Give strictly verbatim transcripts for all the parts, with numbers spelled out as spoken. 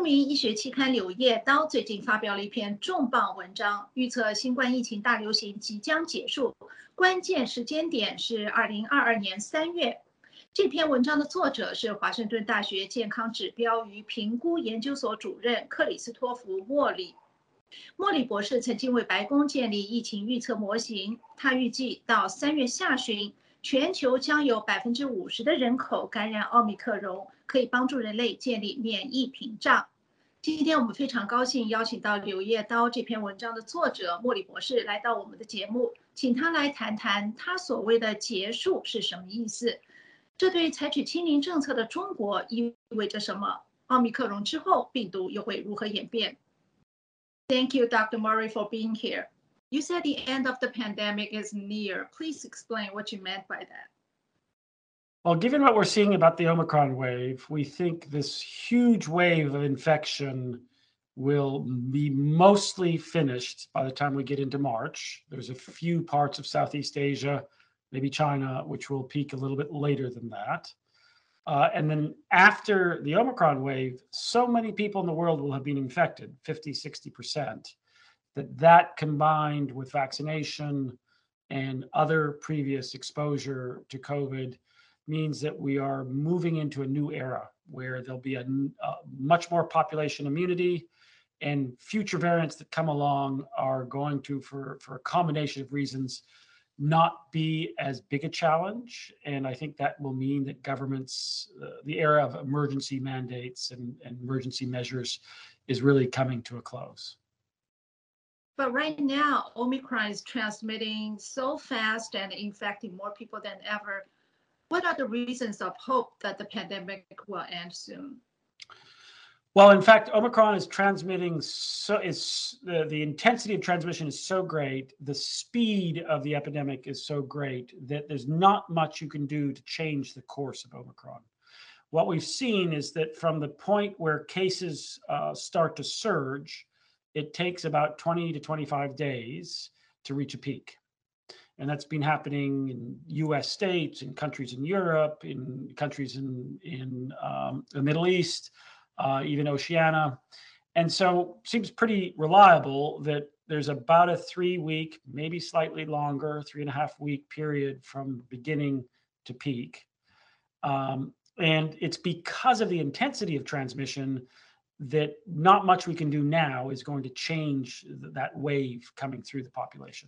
名医学期刊《柳叶刀》最近发表了一篇重磅文章，预测新冠疫情大流行即将结束，关键时间点是二零二二年三月。这篇文章的作者是华盛顿大学健康指标与评估研究所主任克里斯托弗·莫里。莫里博士曾经为白宫建立疫情预测模型，他预计到三月下旬，全球将有百分之五十的人口感染奥密克戎，可以帮助人类建立免疫屏障。今天我们非常高兴邀请到《柳叶刀》这篇文章的作者莫里博士来到我们的节目，请他来谈谈他所谓的结束是什么意思，这对采取清零政策的中国意味着什么？奥密克戎之后，病毒又会如何演变？ Thank you, Doctor Murray, for being here. You said the end of the pandemic is near. Please explain what you meant by that. Well, given what we're seeing about the Omicron wave, we think this huge wave of infection will be mostly finished by the time we get into March. There's a few parts of Southeast Asia, maybe China, which will peak a little bit later than that. Uh, and then after the Omicron wave, so many people in the world will have been infected, fifty, sixty percent, that that combined with vaccination and other previous exposure to COVID means that we are moving into a new era where there'll be a, a much more population immunity, and future variants that come along are going to, for, for a combination of reasons, not be as big a challenge. And I think that will mean that governments, uh, the era of emergency mandates and, and emergency measures is really coming to a close. But right now, Omicron is transmitting so fast and infecting more people than ever. What are the reasons of hope that the pandemic will end soon? Well, in fact, Omicron is transmitting, so is the, the intensity of transmission is so great, the speed of the epidemic is so great that there's not much you can do to change the course of Omicron. What we've seen is that from the point where cases uh, start to surge, it takes about twenty to twenty-five days to reach a peak. And that's been happening in U S states, in countries in Europe, in countries in, in um, the Middle East, uh, even Oceania. And so it seems pretty reliable that there's about a three week, maybe slightly longer, three and a half week period from beginning to peak. Um, and it's because of the intensity of transmission that not much we can do now is going to change th- that wave coming through the population.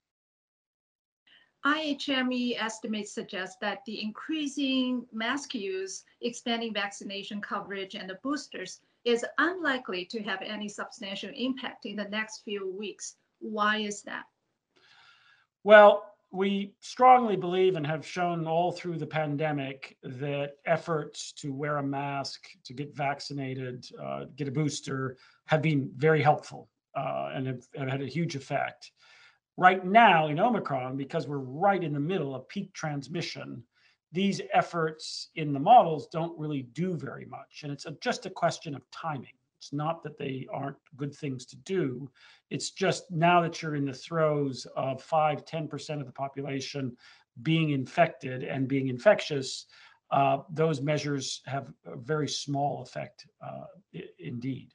I H M E estimates suggest that the increasing mask use, expanding vaccination coverage, and the boosters is unlikely to have any substantial impact in the next few weeks. Why is that? Well, we strongly believe and have shown all through the pandemic that efforts to wear a mask, to get vaccinated, uh, get a booster have been very helpful uh, and have, have had a huge effect. Right now in Omicron, because we're right in the middle of peak transmission, these efforts in the models don't really do very much. And it's a, just a question of timing. It's not that they aren't good things to do. It's just now that you're in the throes of five, ten percent of the population being infected and being infectious, uh, those measures have a very small effect uh, I- indeed.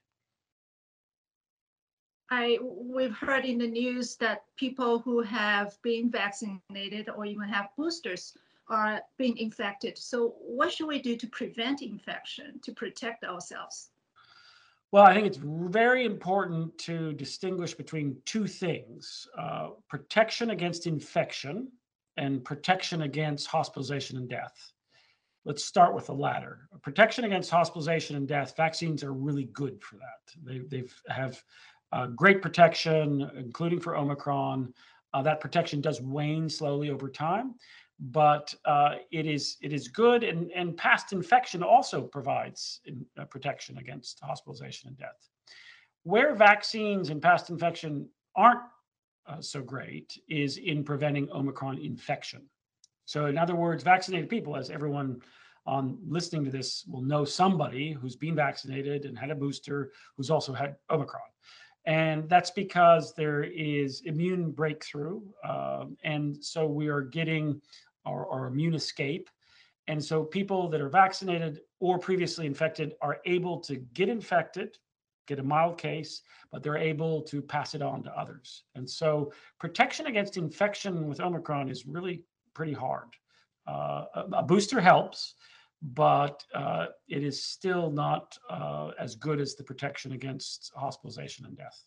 I we've heard in the news that people who have been vaccinated or even have boosters are being infected. So what should we do to prevent infection, to protect ourselves? Well, I think it's very important to distinguish between two things, uh, protection against infection and protection against hospitalization and death. Let's start with the latter. Protection against hospitalization and death, vaccines are really good for that. They they've have uh, great protection, including for Omicron. Uh, that protection does wane slowly over time, but uh, it is it is good. And, and past infection also provides in, uh, protection against hospitalization and death. Where vaccines and past infection aren't uh, so great is in preventing Omicron infection. So, in other words, vaccinated people, as everyone on listening to this will know somebody who's been vaccinated and had a booster who's also had Omicron. And that's because there is immune breakthrough. Um, and so we are getting our, our immune escape. And so people that are vaccinated or previously infected are able to get infected, get a mild case, but they're able to pass it on to others. And so protection against infection with Omicron is really pretty hard. Uh, a, a booster helps, but uh, it is still not uh, as good as the protection against hospitalization and death.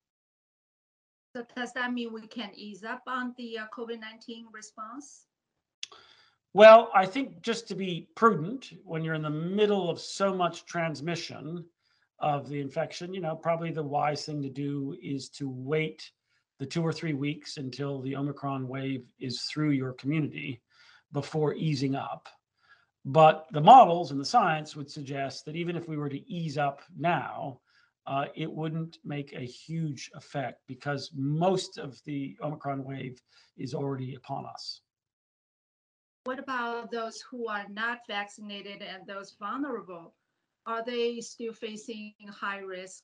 So does that mean we can ease up on the uh, COVID nineteen response? Well, I think just to be prudent, when you're in the middle of so much transmission of the infection, you know, probably the wise thing to do is to wait the two or three weeks until the Omicron wave is through your community before easing up. But the models and the science would suggest that even if we were to ease up now, uh, it wouldn't make a huge effect because most of the Omicron wave is already upon us. What about those who are not vaccinated and those vulnerable? Are they still facing high risk?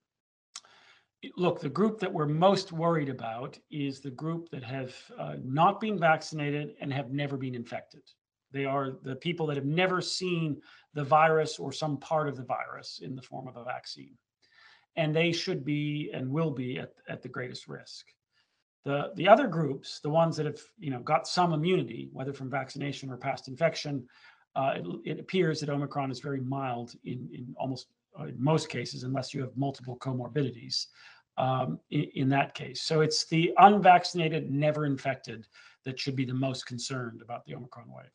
Look, the group that we're most worried about is the group that have uh, not been vaccinated and have never been infected. They are the people that have never seen the virus or some part of the virus in the form of a vaccine. And they should be and will be at, at the greatest risk. The, the other groups, the ones that have you know got some immunity, whether from vaccination or past infection, uh, it, it appears that Omicron is very mild in, in almost uh, in most cases, unless you have multiple comorbidities um, in, in that case. So it's the unvaccinated, never infected that should be the most concerned about the Omicron wave.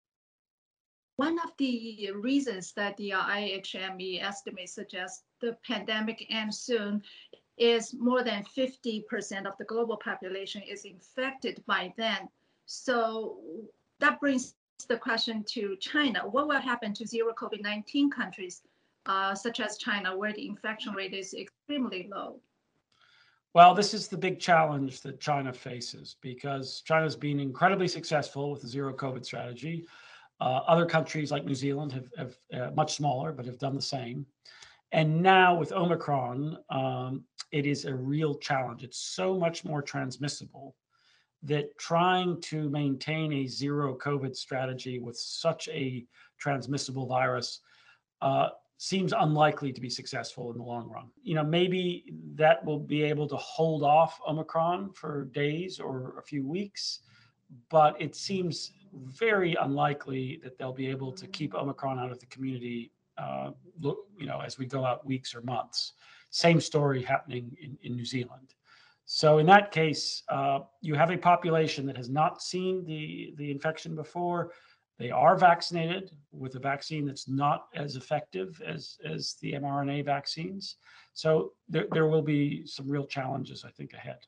One of the reasons that the I H M E estimates suggest the pandemic ends soon is more than fifty percent of the global population is infected by then. So that brings the question to China. What will happen to zero COVID nineteen countries, uh, such as China, where the infection rate is extremely low? Well, this is the big challenge that China faces because China's been incredibly successful with the zero COVID strategy. Uh, other countries like New Zealand have, have uh, much smaller, but have done the same. And now with Omicron, um, it is a real challenge. It's so much more transmissible that trying to maintain a zero COVID strategy with such a transmissible virus uh, seems unlikely to be successful in the long run. You know, maybe that will be able to hold off Omicron for days or a few weeks, but it seems very unlikely that they'll be able to keep Omicron out of the community, uh, you know, as we go out weeks or months. Same story happening in, in New Zealand. So in that case, uh, you have a population that has not seen the, the infection before. They are vaccinated with a vaccine that's not as effective as, as the mRNA vaccines. So there, there will be some real challenges, I think, ahead.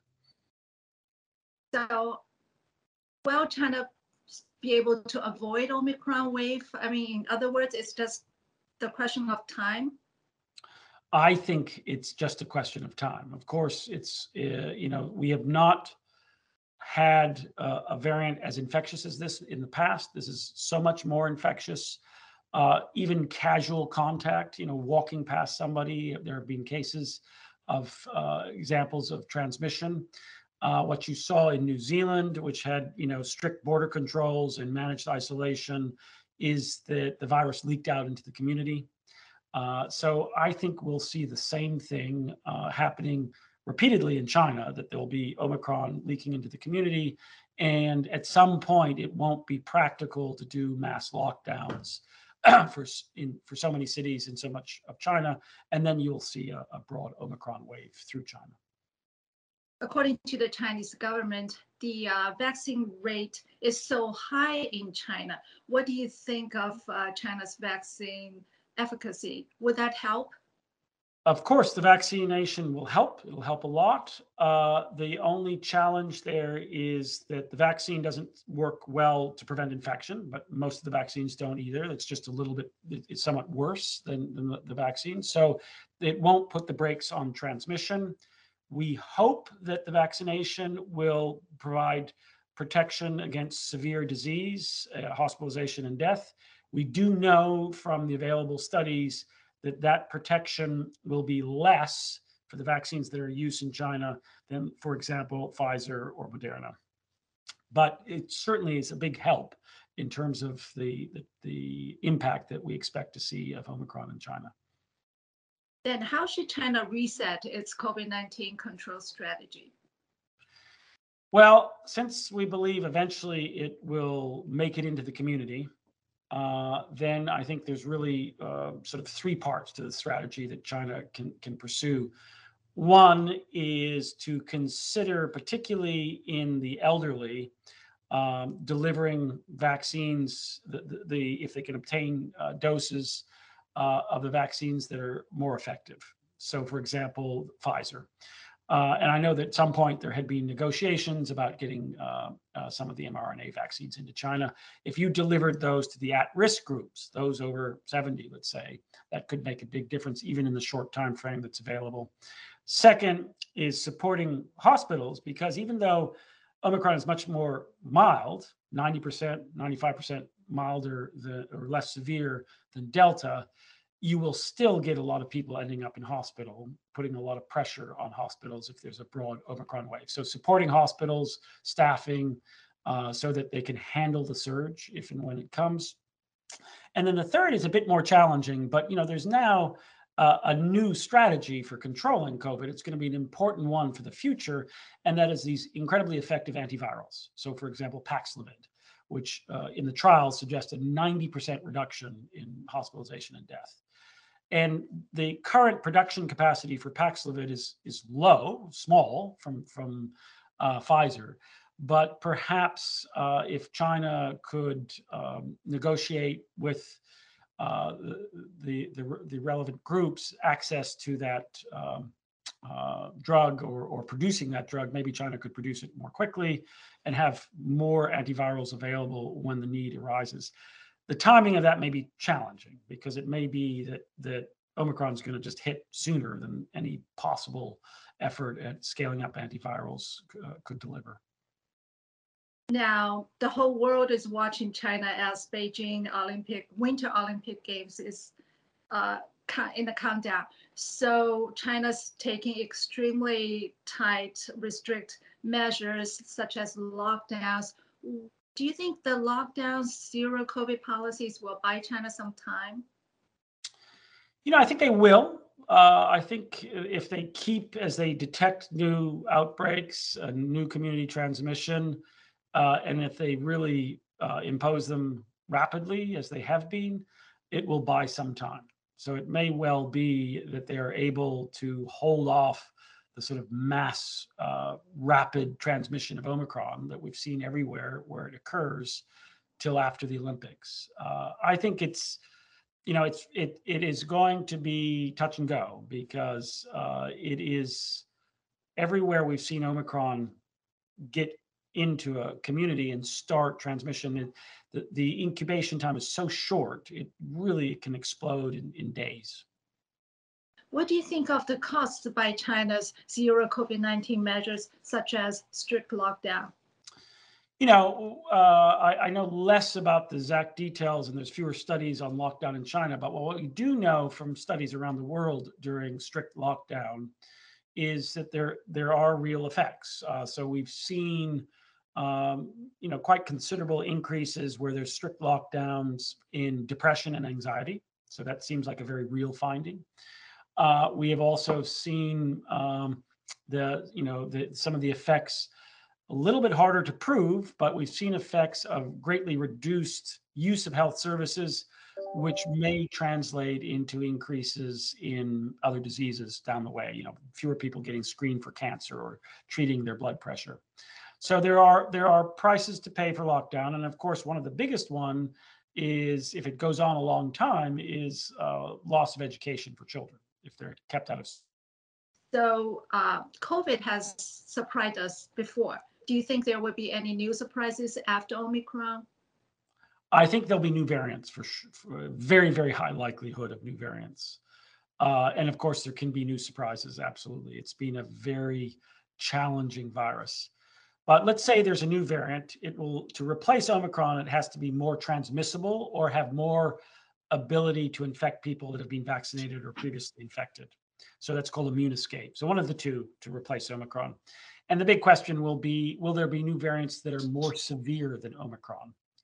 So will China be able to avoid Omicron wave? I mean, in other words, it's just the question of time. I think it's just a question of time. Of course, it's, uh, you know, we have not had uh, a variant as infectious as this in the past. This is so much more infectious. Uh, even casual contact, you know, walking past somebody, there have been cases of uh, examples of transmission. Uh, what you saw in New Zealand, which had, you know, strict border controls and managed isolation, is that the virus leaked out into the community. Uh, so I think we'll see the same thing uh, happening repeatedly in China, that there will be Omicron leaking into the community. And at some point, it won't be practical to do mass lockdowns for, in, for so many cities in so much of China. And then you'll see a, a broad Omicron wave through China. According to the Chinese government, the uh, vaccine rate is so high in China. What do you think of uh, China's vaccine efficacy? Would that help? Of course, the vaccination will help. It'll help a lot. Uh, the only challenge there is that the vaccine doesn't work well to prevent infection, but most of the vaccines don't either. It's just a little bit, it's somewhat worse than, than the, the vaccine. So it won't put the brakes on transmission. We hope that the vaccination will provide protection against severe disease, uh, hospitalization, and death. We do know from the available studies that that protection will be less for the vaccines that are used in China than, for example, Pfizer or Moderna. But it certainly is a big help in terms of the, the, the impact that we expect to see of Omicron in China. Then how should China reset its COVID nineteen control strategy? Well, since we believe eventually it will make it into the community, uh, then I think there's really uh, sort of three parts to the strategy that China can, can pursue. One is to consider, particularly in the elderly, um, delivering vaccines, the, the, the if they can obtain uh, doses uh, of the vaccines that are more effective. So, for example, Pfizer. Uh, and I know that at some point there had been negotiations about getting uh, uh, some of the mRNA vaccines into China. If you delivered those to the at-risk groups, those over seventy, let's say, that could make a big difference even in the short time frame that's available. Second is supporting hospitals, because even though Omicron is much more mild, ninety percent, ninety-five percent milder than, or less severe than Delta, you will still get a lot of people ending up in hospital, putting a lot of pressure on hospitals if there's a broad Omicron wave. So supporting hospitals, staffing, uh, so that they can handle the surge if and when it comes. And then the third is a bit more challenging, but you know, there's now uh, a new strategy for controlling COVID. It's going to be an important one for the future, and that is these incredibly effective antivirals. So, for example, Paxlovid, which uh, in the trials suggested ninety percent reduction in hospitalization and death. And the current production capacity for Paxlovid is is low, small from from uh, Pfizer, but perhaps uh, if China could um, negotiate with uh, the, the the relevant groups access to that um, uh, drug or or producing that drug, maybe China could produce it more quickly and have more antivirals available when the need arises. The timing of that may be challenging because it may be that that Omicron is going to just hit sooner than any possible effort at scaling up antivirals uh, could deliver. Now, the whole world is watching China as Beijing Olympic Winter Olympic Games is uh, in the countdown. So China's taking extremely tight, restrict measures such as lockdowns. Do you think the lockdowns, zero COVID policies will buy China some time? You know, I think they will. Uh, I think if they keep, as they detect new outbreaks, uh, new community transmission, uh, and if they really uh, impose them rapidly, as they have been, it will buy some time. So it may well be that they are able to hold off the sort of mass, uh, rapid transmission of Omicron that we've seen everywhere where it occurs till after the Olympics. Uh, I think it's, you know, it's it it is going to be touch and go because uh, it is everywhere we've seen Omicron get into a community and start transmission. It, the, the incubation time is so short, it really can explode in, in days. What do you think of the costs by China's zero COVID nineteen measures, such as strict lockdown? You know, uh, I, I know less about the exact details, and there's fewer studies on lockdown in China. But what we do know from studies around the world during strict lockdown is that there there are real effects. Uh, so we've seen, um, you know, quite considerable increases where there's strict lockdowns in depression and anxiety. So that seems like a very real finding. Uh, we have also seen um, the, you know, the, some of the effects a little bit harder to prove, but we've seen effects of greatly reduced use of health services, which may translate into increases in other diseases down the way. You know, fewer people getting screened for cancer or treating their blood pressure. So there are there are prices to pay for lockdown, and of course, one of the biggest one is if it goes on a long time is uh, loss of education for children if they're kept out of. So uh, COVID has surprised us before. Do you think there will be any new surprises after Omicron? I think there'll be new variants for, for a very, very high likelihood of new variants. Uh, and of course, there can be new surprises. Absolutely. It's been a very challenging virus. But let's say there's a new variant. It will, to replace Omicron, it has to be more transmissible or have more ability to infect people that have been vaccinated or previously infected. So that's called immune escape. So one of the two to replace Omicron. And the big question will be, will there be new variants that are more severe than Omicron?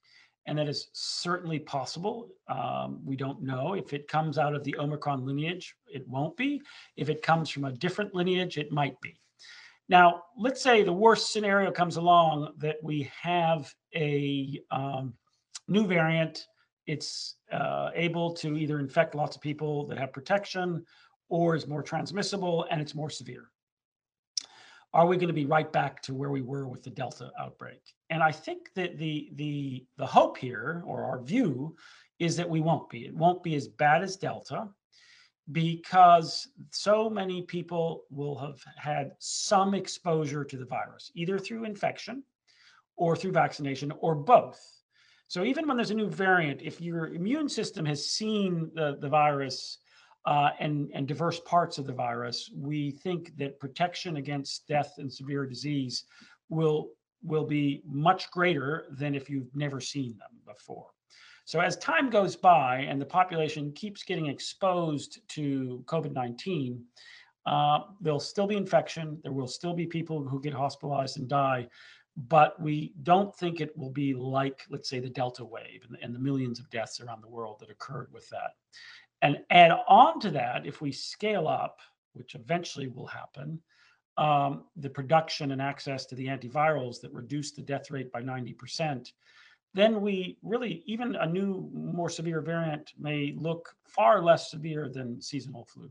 and that is certainly possible. Um, we don't know. If it comes out of the Omicron lineage, it won't be. If it comes from a different lineage, it might be. Now, let's say the worst scenario comes along, that we have a um, new variant. It's uh, able to either infect lots of people that have protection, or is more transmissible and it's more severe. Are we going to be right back to where we were with the Delta outbreak? And I think that the the the hope here, or our view, is that we won't be. It won't be as bad as Delta, because so many people will have had some exposure to the virus, either through infection or through vaccination, or both. So even when there's a new variant, if your immune system has seen the, the virus uh, and, and diverse parts of the virus, we think that protection against death and severe disease will, will be much greater than if you've never seen them before. So as time goes by and the population keeps getting exposed to COVID nineteen, uh, there'll still be infection. There will still be people who get hospitalized and die, but we don't think it will be like, let's say, the Delta wave and, and the millions of deaths around the world that occurred with that. And add on to that, if we scale up, which eventually will happen, um, the production and access to the antivirals that reduce the death rate by ninety percent, then we really, even a new, more severe variant may look far less severe than seasonal flu.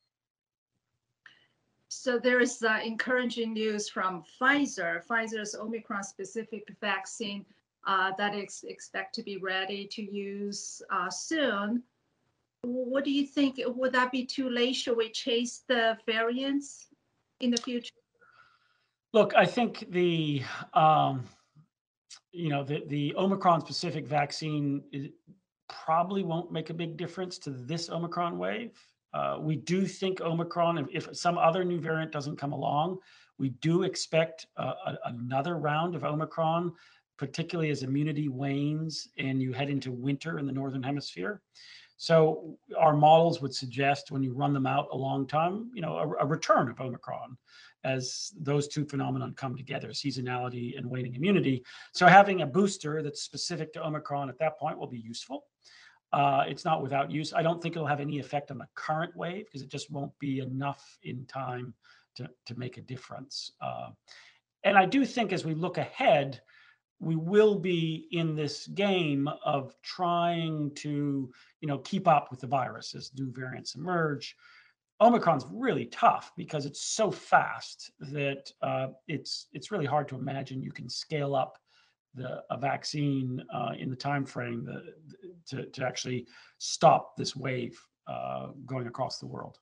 So there is uh, encouraging news from Pfizer. Pfizer's Omicron-specific vaccine uh, that is expect to be ready to use uh, soon. What do you think? Would that be too late? Should we chase the variants in the future? Look, I think the um, you know, the, the Omicron specific vaccine is, probably won't make a big difference to this Omicron wave. Uh, we do think Omicron, if, if some other new variant doesn't come along, we do expect uh, a, another round of Omicron, particularly as immunity wanes and you head into winter in the Northern Hemisphere. So our models would suggest, when you run them out a long time, you know, a, a return of Omicron, as those two phenomena come together, seasonality and waning immunity. So having a booster that's specific to Omicron at that point will be useful. Uh, it's not without use. I don't think it'll have any effect on the current wave, because it just won't be enough in time to, to make a difference. Uh, and I do think as we look ahead, we will be in this game of trying to, you know, keep up with the virus as new variants emerge. Omicron's really tough because it's so fast that uh, it's it's really hard to imagine you can scale up the a vaccine uh, in the time frame the, to to actually stop this wave uh, going across the world.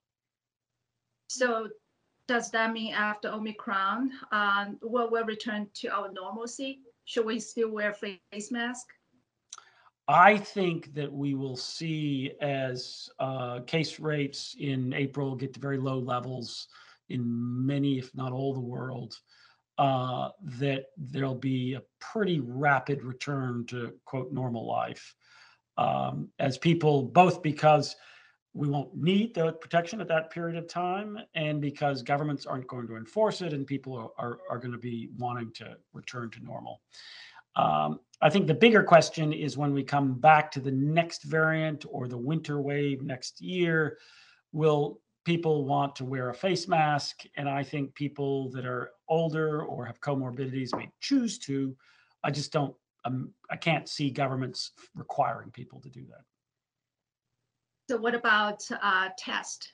So does that mean after Omicron, um, will we return to our normalcy? Should we still wear face mask? I think that we will see, as uh, case rates in April get to very low levels in many, if not all, the world, uh, that there'll be a pretty rapid return to, quote, normal life. Um, as people, both because we won't need the protection at that period of time, and because governments aren't going to enforce it, and people are, are, are going to be wanting to return to normal. Um, I think the bigger question is when we come back to the next variant or the winter wave next year, will people want to wear a face mask? And I think people that are older or have comorbidities may choose to. I just don't, um, I can't see governments requiring people to do that. So what about uh, test?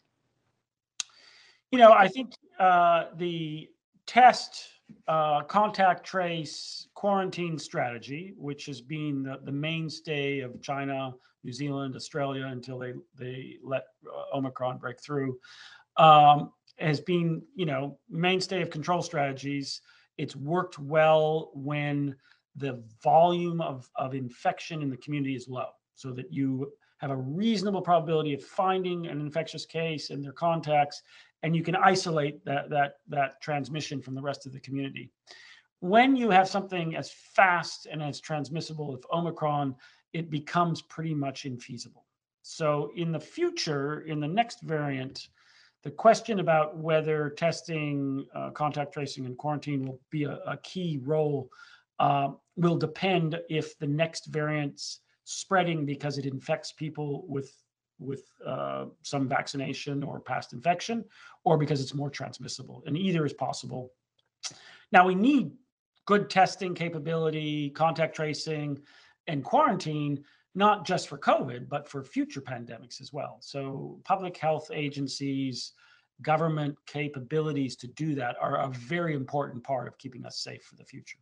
You know, I think uh, the test, uh, contact trace, quarantine strategy, which has been the, the mainstay of China, New Zealand, Australia, until they, they let uh, Omicron break through, um, has been, you know, mainstay of control strategies. It's worked well when the volume of, of infection in the community is low, so that you have a reasonable probability of finding an infectious case and their contacts, and you can isolate that, that, that transmission from the rest of the community. When you have something as fast and as transmissible as Omicron, it becomes pretty much infeasible. So in the future, in the next variant, the question about whether testing, uh, contact tracing, and quarantine will be a, a key role, uh, will depend if the next variant's spreading because it infects people with with uh, some vaccination or past infection, or because it's more transmissible, and either is possible. Now, we need good testing capability, contact tracing, and quarantine, not just for COVID, but for future pandemics as well. So public health agencies, government capabilities to do that are a very important part of keeping us safe for the future.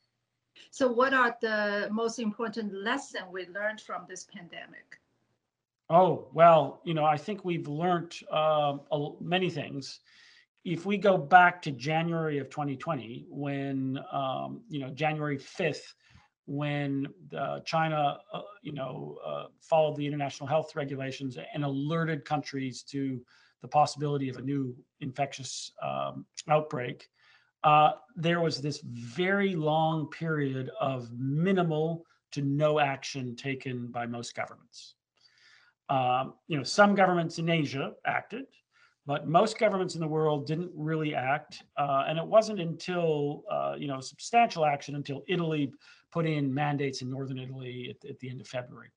So what are the most important lessons we learned from this pandemic? Oh, well, you know, I think we've learned uh, many things. If we go back to January of twenty twenty, when, um, you know, January fifth, when uh, China, uh, you know, uh, followed the international health regulations and alerted countries to the possibility of a new infectious um, outbreak, uh, there was this very long period of minimal to no action taken by most governments. Um, you know, some governments in Asia acted, but most governments in the world didn't really act. Uh, and it wasn't until, uh, you know, substantial action until Italy put in mandates in northern Italy at, at the end of February.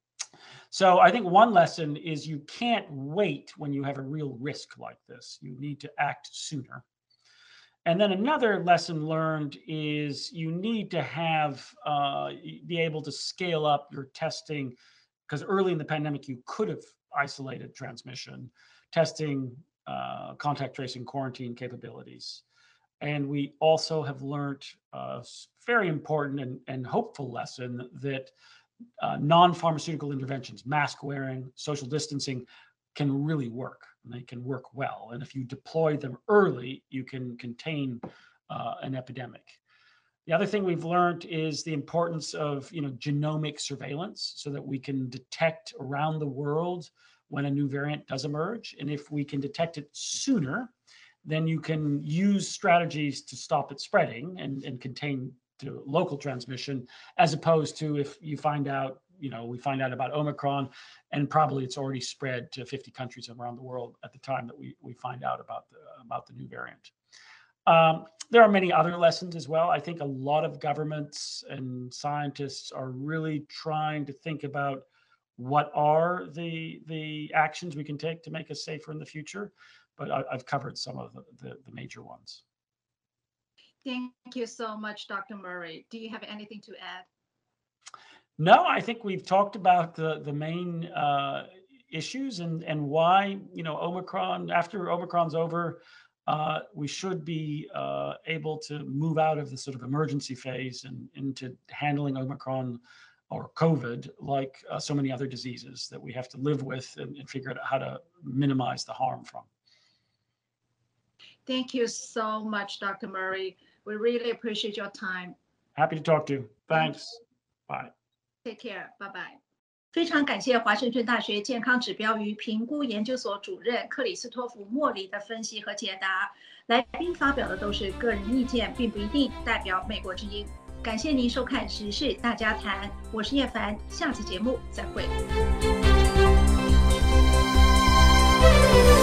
So I think one lesson is you can't wait when you have a real risk like this. You need to act sooner. And then another lesson learned is you need to have, uh, be able to scale up your testing, because early in the pandemic, you could have isolated transmission, testing, uh, contact tracing, quarantine capabilities. And we also have learned a very important and, and hopeful lesson that uh, non-pharmaceutical interventions, mask wearing, social distancing, can really work. And they can work well. And if you deploy them early, you can contain uh, an epidemic. The other thing we've learned is the importance of, you know, genomic surveillance, so that we can detect around the world when a new variant does emerge. And if we can detect it sooner, then you can use strategies to stop it spreading and, and contain to local transmission, as opposed to if you find out, you know, we find out about Omicron and probably it's already spread to fifty countries around the world at the time that we, we find out about the, about the new variant. Um, there are many other lessons as well. I think a lot of governments and scientists are really trying to think about what are the, the actions we can take to make us safer in the future. But I, I've covered some of the, the, the major ones. Thank you so much, Doctor Murray. Do you have anything to add? No, I think we've talked about the, the main uh, issues and, and why, you know, Omicron, after Omicron's over, Uh, we should be uh, able to move out of the sort of emergency phase and into handling Omicron or COVID like uh, so many other diseases that we have to live with and, and figure out how to minimize the harm from. Thank you so much, Doctor Murray. We really appreciate your time. Happy to talk to you. Thanks. Bye. Take care. Bye-bye. 非常感谢华盛顿大学健康指标与评估研究所主任克里斯托弗·莫里的分析和解答。来宾发表的都是个人意见，并不一定代表美国之音。感谢您收看《时事大家谈》，我是叶凡，下次节目再会。